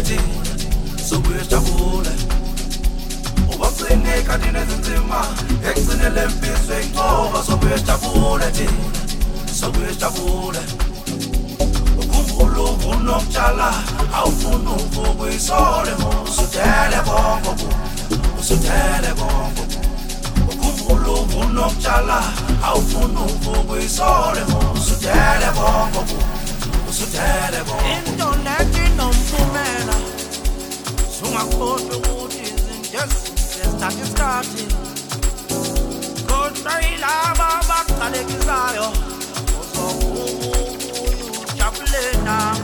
thina sokuyejabule ubagcine kanti nezinzima ekugcine lempizwe inqoba sokuyejabule thina sokuyejabule ukhumbula unomtshala awufuna ukuyisole usudele bongo usudele bongo ukhumbula unomtshala awufuna ukuyisole usudele bongo usudele bongo into lethi nomphumela sungakhohlwa ukuthi izinto ezithatha isikhathi kodwa yilaba abaqalekisayo uzokujabule nawe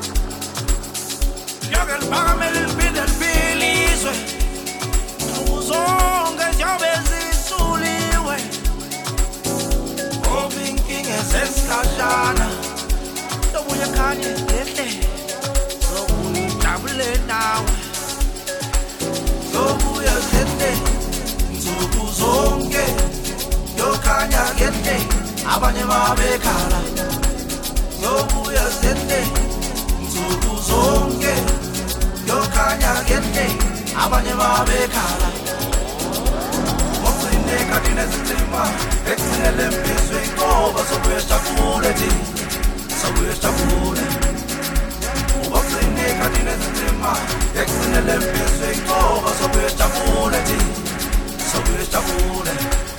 yonke liphakamele liphinde liphilizwe uzonke ziyobe zisuliwe ngoba inkinga ezesikhashana lobuye khanye ngehle zokujabule nawe zobuya zende nsuku zonke yokhanya ngehle abanye babekhala zobuya zende nsuku zonke yokhanya ngehle abanye babekhala wagcine kanti nezinzima ekugcine lempizwe inqoba sokuyejabule thina sokuyejabule ubagcine kanti nezinzima ekugcine lempizwe inqoba sokuyejabule thina sokuyejabule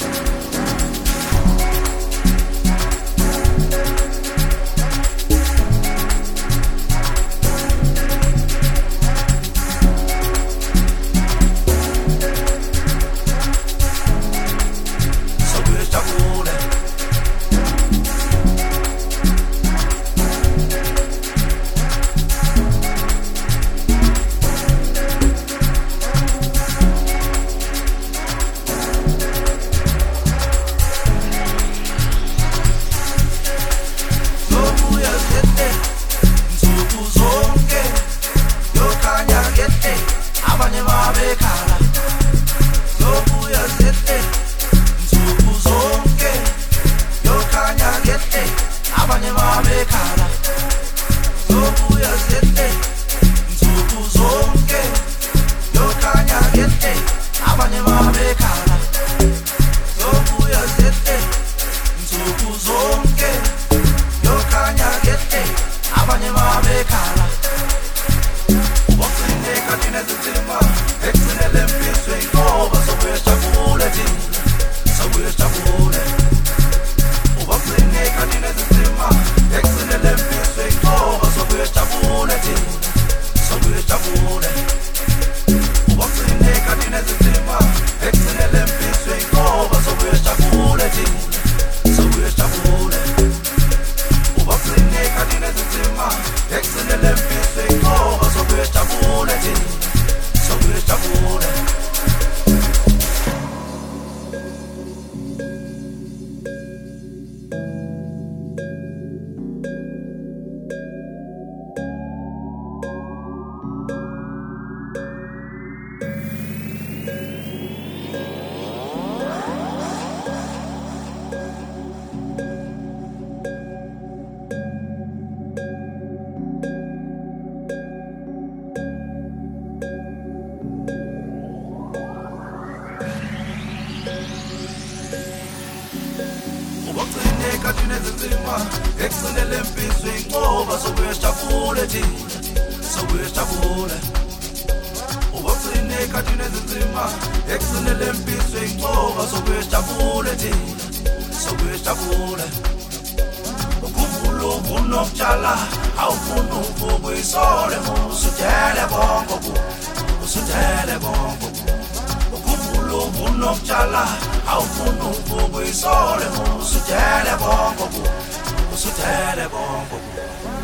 kanti nezinzima ekugcine lempizwe inqoba sokuyejabule thina sokuyejabule ubagcine kanti nezinzima ekugcine lempizwe inqoba sokuyejabule thina sokuyejabule ukhumbula unomtshala awufuna ukuyisole usudele bongo usudele bongo ukhumbula unomtshala awufuna ukuyisole usudele bongo usudele bongo